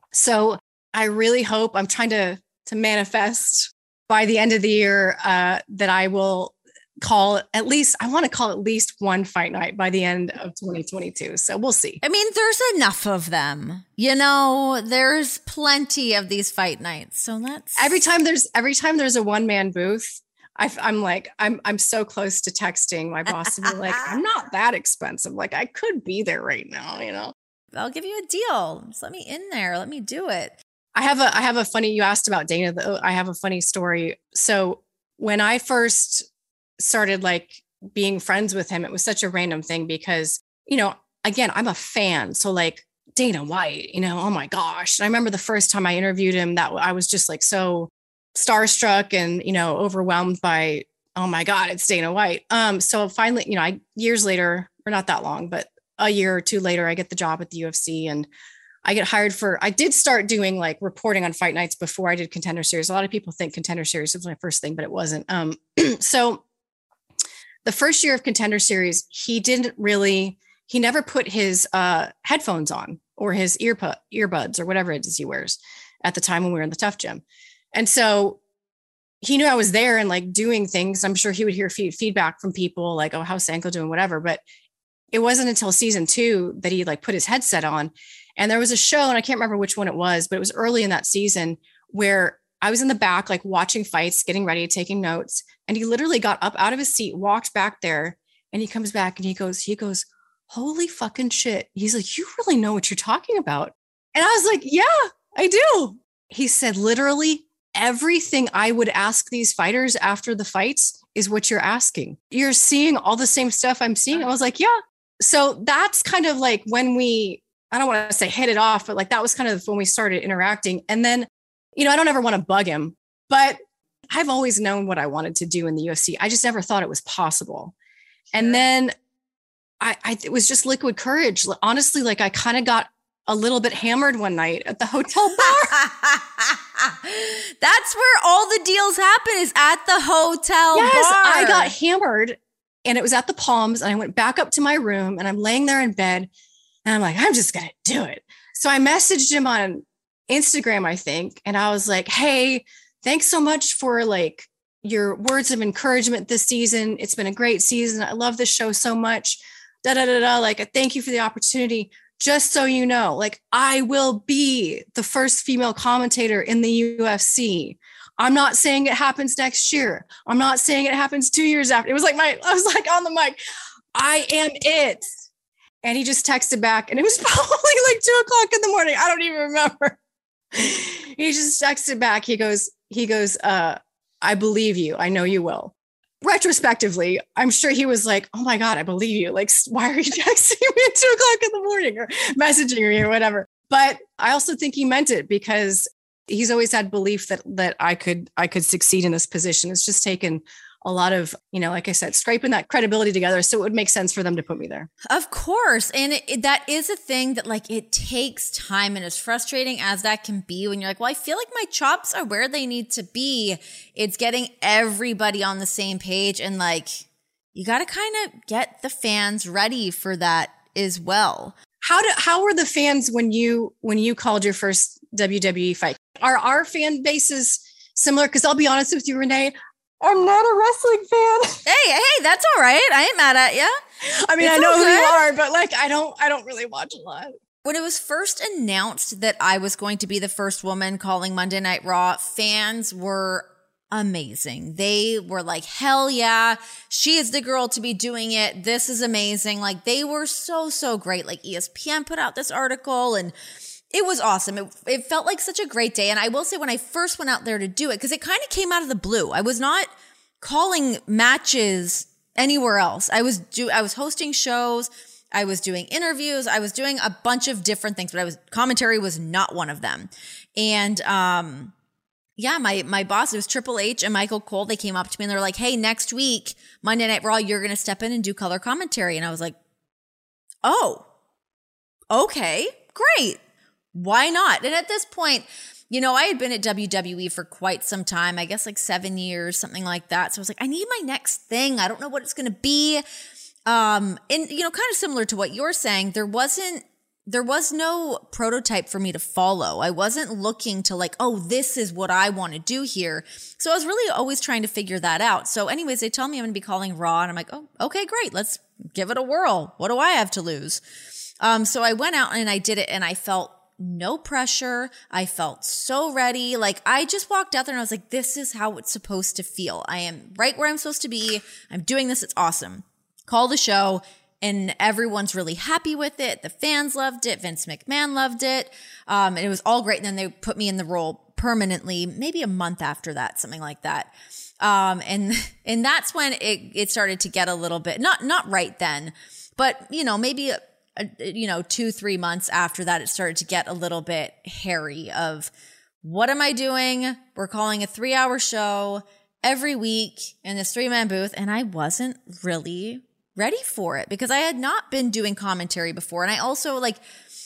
so I really hope I'm trying to, to manifest by the end of the year uh, that I will call at least, I want to call at least one fight night by the end of twenty twenty-two. So we'll see. I mean, there's enough of them. You know, there's plenty of these fight nights. So let's every time there's every time there's a one man booth, I, I'm like, I'm I'm so close to texting my boss and be like, I'm not that expensive. Like I could be there right now, you know. I'll give you a deal. Just let me in there. Let me do it. I have a I have a funny, you asked about Dana, though. I have a funny story. So when I first started like being friends with him, it was such a random thing because, you know, again, I'm a fan. So like Dana White, you know, oh my gosh. And I remember the first time I interviewed him that I was just like so starstruck and, you know, overwhelmed by, oh my God, it's Dana White. Um, so finally, you know, I years later, or not that long, but a year or two later, I get the job at the U F C and I get hired for, I did start doing like reporting on fight nights before I did Contender Series. A lot of people think Contender Series was my first thing, but it wasn't. Um, so the first year of Contender Series, he didn't really, he never put his uh, headphones on or his ear pu- earbuds or whatever it is he wears at the time when we were in the Tough Gym. And so he knew I was there and like doing things. I'm sure he would hear feed- feedback from people like, oh, how's Sanko doing, whatever. But it wasn't until season two that he like put his headset on. And there was a show, and I can't remember which one it was, but it was early in that season where I was in the back, like watching fights, getting ready, taking notes. And he literally got up out of his seat, walked back there, and he comes back and he goes, he goes, holy fucking shit. He's like, you really know what you're talking about. And I was like, yeah, I do. He said, literally everything I would ask these fighters after the fights is what you're asking. You're seeing all the same stuff I'm seeing. I was like, yeah. So that's kind of like when we, I don't want to say hit it off, but like that was kind of when we started interacting. And then, you know, I don't ever want to bug him, but I've always known what I wanted to do in the U F C. I just never thought it was possible. Sure. And then I, I, it was just liquid courage. Honestly, like I kind of got a little bit hammered one night at the hotel bar. That's where all the deals happen, is at the hotel yes, bar. I got hammered and it was at the Palms, and I went back up to my room and I'm laying there in bed and I'm like, I'm just going to do it. So I messaged him on Instagram, I think. And I was like, hey, thanks so much for like your words of encouragement this season. It's been a great season. I love this show so much. Da, da, da, da. Like, thank you for the opportunity. Just so you know, like I will be the first female commentator in the U F C. I'm not saying it happens next year. I'm not saying it happens two years after. It was like my, I was like on the mic, I am it. And he just texted back and it was probably like two o'clock in the morning. I don't even remember. He just texted back. He goes, he goes, uh, I believe you. I know you will. Retrospectively, I'm sure he was like, oh my God, I believe you. Like, why are you texting me at two o'clock in the morning or messaging me or whatever? But I also think he meant it because he's always had belief that, that I could, I could succeed in this position. It's just taken a lot of, you know, like I said, scraping that credibility together. So it would make sense for them to put me there. Of course. And it, it, that is a thing that like, it takes time, and as frustrating as that can be when you're like, well, I feel like my chops are where they need to be. It's getting everybody on the same page. And like, you got to kind of get the fans ready for that as well. How do, how were the fans when you, when you called your first W W E fight? Are our fan bases similar? Because I'll be honest with you, Renee, I'm not a wrestling fan. Hey, hey, that's all right. I ain't mad at you. I mean, it's I know who you are, but like, I don't, I don't really watch a lot. When it was first announced that I was going to be the first woman calling Monday Night Raw, fans were amazing. They were like, hell yeah, she is the girl to be doing it. This is amazing. Like, they were so, so great. Like, E S P N put out this article and it was awesome. It, it felt like such a great day. And I will say, when I first went out there to do it, because it kind of came out of the blue, I was not calling matches anywhere else. I was do I was hosting shows. I was doing interviews. I was doing a bunch of different things, but I was commentary was not one of them. And um, yeah, my my boss, it was Triple H and Michael Cole. They came up to me and they're like, "Hey, next week, Monday Night Raw, you're going to step in and do color commentary." And I was like, "Oh, okay, great. Why not?" And at this point, you know, I had been at W W E for quite some time, I guess like seven years, something like that. So I was like, I need my next thing. I don't know what it's going to be. Um, and, you know, kind of similar to what you're saying, there wasn't there was no prototype for me to follow. I wasn't looking to like, oh, this is what I want to do here. So I was really always trying to figure that out. So anyways, they tell me I'm going to be calling Raw and I'm like, oh, okay, great. Let's give it a whirl. What do I have to lose? Um, so I went out and I did it and I felt no pressure. I felt so ready. Like I just walked out there and I was like, this is how it's supposed to feel. I am right where I'm supposed to be. I'm doing this. It's awesome. Call the show. And everyone's really happy with it. The fans loved it. Vince McMahon loved it. Um, and it was all great. And then they put me in the role permanently, maybe a month after that, something like that. Um, and, and that's when it, it started to get a little bit, not, not right then, but you know, maybe, a, a, you know, two, three months after that, it started to get a little bit hairy of what am I doing? We're calling a three hour show every week in this three man booth. And I wasn't really ready for it because I had not been doing commentary before. And I also like,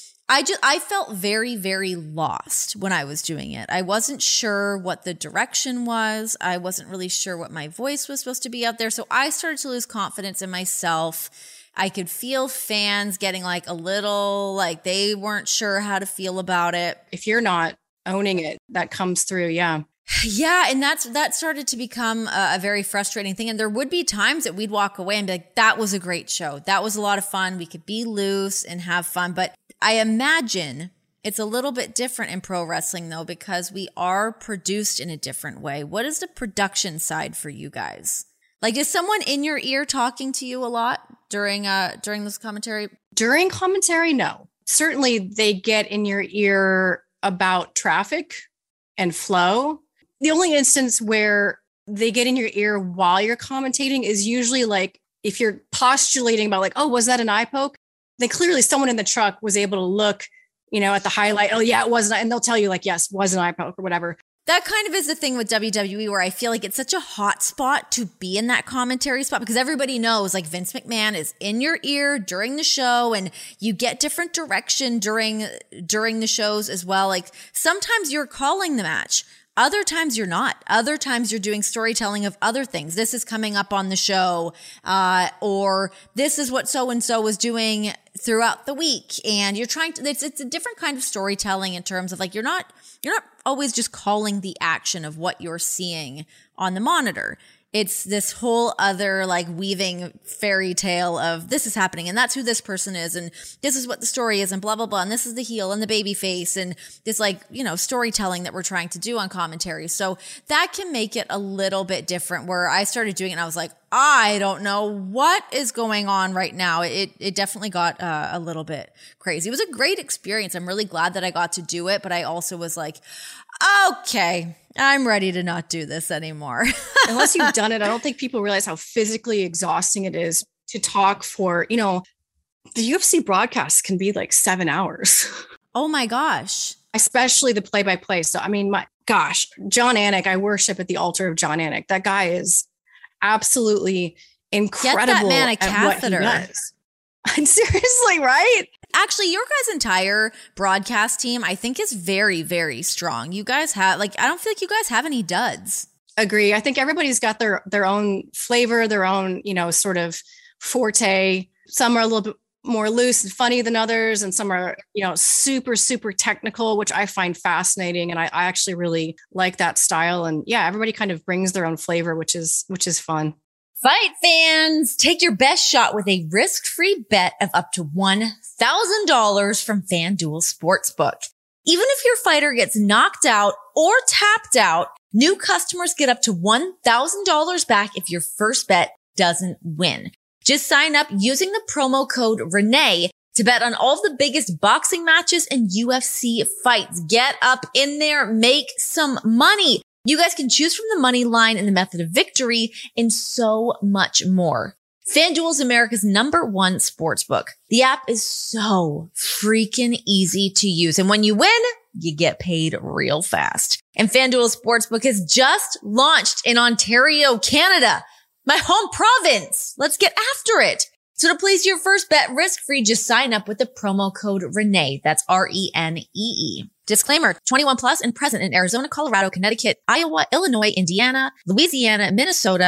I just, I felt very, very lost when I was doing it. I wasn't sure what the direction was. I wasn't really sure what my voice was supposed to be out there. So I started to lose confidence in myself. I could feel fans getting like a little, like they weren't sure how to feel about it. If you're not owning it, that comes through. Yeah. Yeah. And that's, that started to become a, a very frustrating thing. And there would be times that we'd walk away and be like, that was a great show. That was a lot of fun. We could be loose and have fun. But I imagine it's a little bit different in pro wrestling though, because we are produced in a different way. What is the production side for you guys? Like, is someone in your ear talking to you a lot during, uh, during this commentary? During commentary? No. Certainly they get in your ear about traffic and flow. The only instance where they get in your ear while you're commentating is usually like if you're postulating about like, oh, was that an eye poke? Then clearly someone in the truck was able to look, you know, at the highlight. Oh, yeah, it wasn't. And they'll tell you like, yes, was an eye poke or whatever. That kind of is the thing with W W E where I feel like it's such a hot spot to be in that commentary spot because everybody knows like Vince McMahon is in your ear during the show and you get different direction during, during the shows as well. Like sometimes you're calling the match. Other times you're not. Other times you're doing storytelling of other things. This is coming up on the show, uh, or this is what so-and-so was doing throughout the week. And you're trying to, it's, it's a different kind of storytelling in terms of like, you're not, you're not always just calling the action of what you're seeing on the monitor. It's this whole other like weaving fairy tale of this is happening and that's who this person is and this is what the story is and blah, blah, blah. And this is the heel and the baby face and this like, you know, storytelling that we're trying to do on commentary. So that can make it a little bit different where I started doing it and I was like, I don't know what is going on right now. It it definitely got uh, a little bit crazy. It was a great experience. I'm really glad that I got to do it, but I also was like, okay, I'm ready to not do this anymore. Unless you've done it, I don't think people realize how physically exhausting it is to talk for, you know, the U F C broadcasts can be like seven hours. Oh my gosh. Especially the play-by-play. So, I mean, my gosh, Jon Anik, I worship at the altar of Jon Anik. That guy is absolutely incredible. Get that man a at catheter. What he does. Seriously, right? Actually, your guys' entire broadcast team, I think, is very, very strong. You guys have, like, I don't feel like you guys have any duds. Agree. I think everybody's got their their own flavor, their own, you know, sort of forte. Some are a little bit more loose and funny than others, and some are, you know, super, super technical, which I find fascinating. And I, I actually really like that style. And yeah, everybody kind of brings their own flavor, which is which is fun. Fight fans, take your best shot with a risk-free bet of up to one thousand dollars from FanDuel Sportsbook. Even if your fighter gets knocked out or tapped out, new customers get up to one thousand dollars back if your first bet doesn't win. Just sign up using the promo code Renee to bet on all the biggest boxing matches and U F C fights. Get up in there, make some money. You guys can choose from the money line and the method of victory and so much more. FanDuel is America's number one sportsbook. The app is so freaking easy to use. And when you win, you get paid real fast. And FanDuel Sportsbook has just launched in Ontario, Canada, my home province. Let's get after it. So to place your first bet risk-free, just sign up with the promo code Renee. That's R E N E E. Disclaimer, twenty-one plus and present in Arizona, Colorado, Connecticut, Iowa, Illinois, Indiana, Louisiana, Minnesota,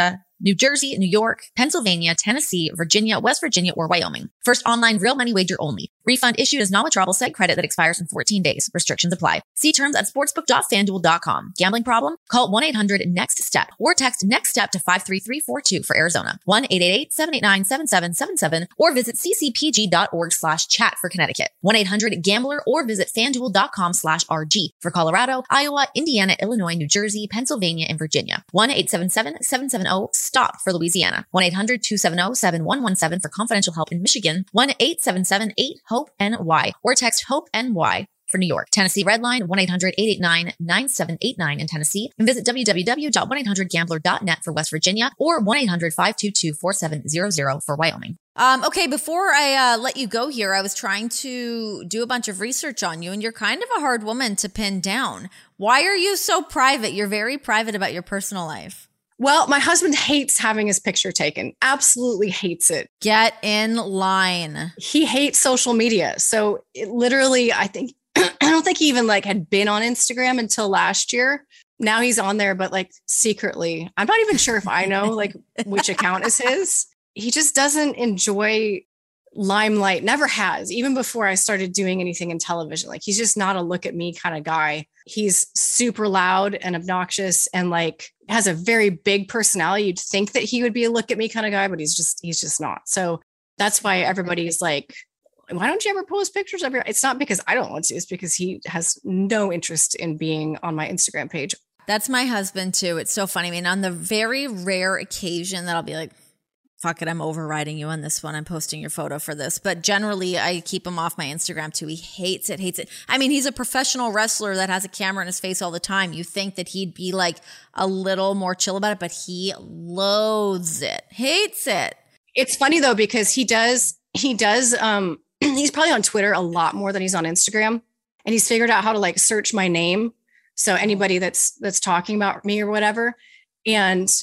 New Jersey, New York, Pennsylvania, Tennessee, Virginia, West Virginia, or Wyoming. First online real money wager only. Refund issued as non-withdrawable site credit that expires in fourteen days. Restrictions apply. See terms at sportsbook dot fanduel dot com. Gambling problem? Call one eight hundred next step or text NEXTSTEP to five three three four two for Arizona. one eight eight eight, seven eight nine, seven seven seven seven or visit c c p g dot org slash chat for Connecticut. one eight hundred gambler or visit fanduel dot com slash r g for Colorado, Iowa, Indiana, Illinois, New Jersey, Pennsylvania, and Virginia. one eight seven seven, seven seven zero, stop for Louisiana. one eight hundred two seven zero, seven one one seven for confidential help in Michigan. one eight seven seven eight hope N Y or text HOPE N Y for New York. Tennessee Redline, one eight hundred eight eight nine nine seven eight nine in Tennessee. And visit w w w dot one eight hundred gambler dot net for West Virginia or one eight hundred five two two four seven zero zero for Wyoming. Um, okay, before I uh, let you go here, I was trying to do a bunch of research on you, and you're kind of a hard woman to pin down. Why are you so private? You're very private about your personal life. Well, my husband hates having his picture taken. Absolutely hates it. Get in line. He hates social media. So it literally, I think, I don't think he even like had been on Instagram until last year. Now he's on there, but like secretly, I'm not even sure if I know like which account is his. He just doesn't enjoy limelight, never has, even before I started doing anything in television. Like he's just not a look at me kind of guy. He's super loud and obnoxious and like has a very big personality. You'd think that he would be a look at me kind of guy, but he's just, he's just not. So that's why everybody's like, why don't you ever post pictures of your, it's not because I don't want to, it's because he has no interest in being on my Instagram page. That's my husband too. It's so funny. I mean, on the very rare occasion that I'll be like, fuck it, I'm overriding you on this one. I'm posting your photo for this. But generally, I keep him off my Instagram too. He hates it, hates it. I mean, he's a professional wrestler that has a camera in his face all the time. You think that he'd be like a little more chill about it, but he loathes it, hates it. It's funny though, because he does, he does, um, he's probably on Twitter a lot more than he's on Instagram. And he's figured out how to like search my name. So anybody that's, that's talking about me or whatever. And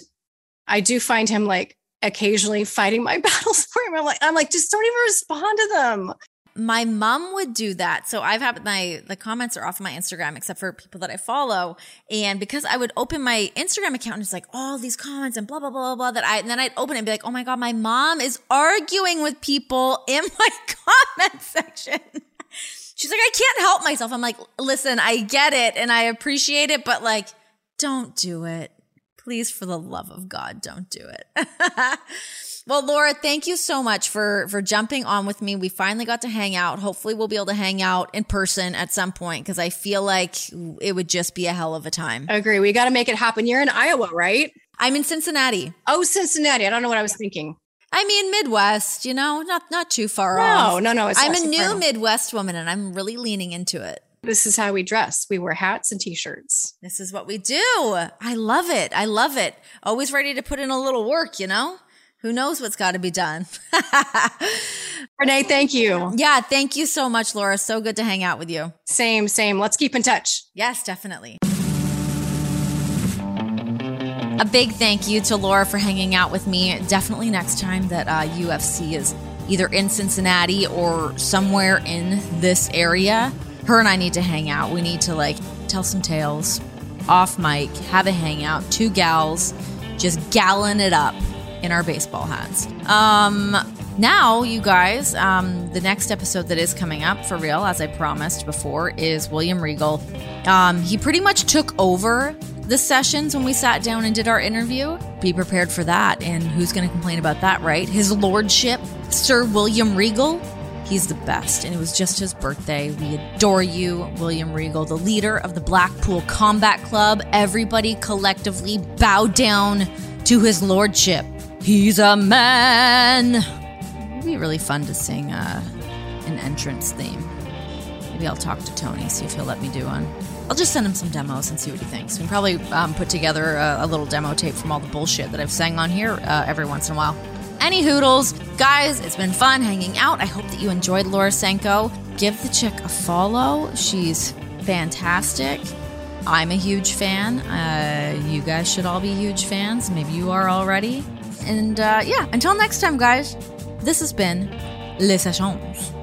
I do find him like, occasionally fighting my battles for him. I'm like, I'm like, just don't even respond to them. My mom would do that. So I've had my, the comments are off of my Instagram, except for people that I follow. And because I would open my Instagram account and it's like all these comments and blah, blah, blah, blah, that I, and then I'd open it and be like, oh my God, my mom is arguing with people in my comment section. She's like, I can't help myself. I'm like, listen, I get it and I appreciate it, but like, don't do it. Please, for the love of God, don't do it. Well, Laura, thank you so much for, for jumping on with me. We finally got to hang out. Hopefully we'll be able to hang out in person at some point because I feel like it would just be a hell of a time. I agree. We got to make it happen. You're in Iowa, right? I'm in Cincinnati. Oh, Cincinnati. I don't know what I was thinking. I mean, Midwest, you know, not not too far no, off. No, no, no. I'm a new Midwest woman and I'm really leaning into it. This is how we dress. We wear hats and t-shirts. This is what we do. I love it. I love it. Always ready to put in a little work, you know? Who knows what's got to be done? Renee, thank you. Yeah, thank you so much, Laura. So good to hang out with you. Same, same. Let's keep in touch. Yes, definitely. A big thank you to Laura for hanging out with me. Definitely next time that uh, U F C is either in Cincinnati or somewhere in this area, her and I need to hang out. We need to like tell some tales off mic, have a hangout, two gals, just gallon it up in our baseball hats. Um, now, you guys, um, the next episode that is coming up for real, as I promised before, is William Regal. Um, he pretty much took over the sessions when we sat down and did our interview. Be prepared for that. And who's going to complain about that, right? His lordship, Sir William Regal. He's the best, and it was just his birthday. We adore you, William Regal, the leader of the Blackpool Combat Club. Everybody collectively bow down to his lordship. He's a man. It'd be really fun to sing uh, an entrance theme. Maybe I'll talk to Tony, see if he'll let me do one. I'll just send him some demos and see what he thinks. We can probably um, put together a, a little demo tape from all the bullshit that I've sang on here uh, every once in a while. Any hoodles. Guys, it's been fun hanging out. I hope that you enjoyed Laura Sanko. Give the chick a follow. She's fantastic. I'm a huge fan. Uh, you guys should all be huge fans. Maybe you are already. And uh, yeah, until next time, guys, this has been Les Sessions.